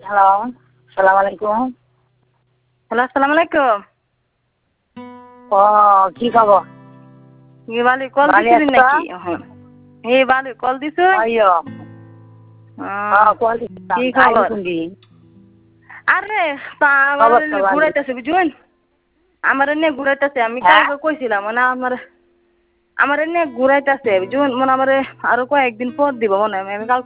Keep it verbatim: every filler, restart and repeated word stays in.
Hello, সালাম আলাইকুম। Hello, আসসালামু আলাইকুম। ও কি খবর? কি বালি কল ভালো দিছিলি আছো? নাকি এখন? এই বালি কল দিছুই? আইয়ো। আহ, হ্যাঁ, কল দিছিলাম। কি আইলি খবর? কোনদি? আরে তা আমার খবর তো ভালো। ঘুরাইতেছে বুঝুন। আমার এনে ঘুরাইতেছে আমি হ্যাঁ? কালকে কইছিলাম মানে আমার আমার এনে ঘুরাইতেছে বুঝুন মানে আমার আরো কয়েকদিন পর দিব মনে হয় আমি কাল